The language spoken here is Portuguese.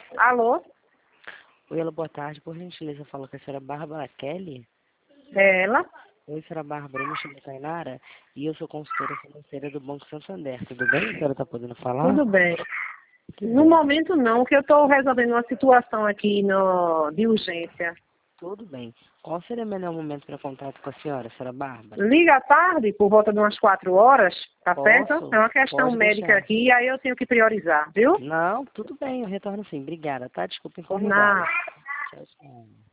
Alô? Oi, ela, boa tarde. Por gentileza, fala com a senhora Bárbara Kelly. É ela? Oi, senhora Bárbara, eu me chamo Tainara e eu sou consultora financeira do Banco Santander. Tudo bem? A senhora está podendo falar? Tudo bem. Que No bom. momento não, que eu estou resolvendo uma situação aqui de urgência. Tudo bem. Qual seria o melhor momento para contato com a senhora Bárbara? Liga à tarde, por volta de umas 4 horas, tá certo? Posso? É uma questão Pode médica deixar. aqui, aí eu tenho que priorizar, viu? Não, tudo bem, eu retorno sim. Obrigada, tá? Desculpa Por incomodá-la. nada. Tchau, tchau.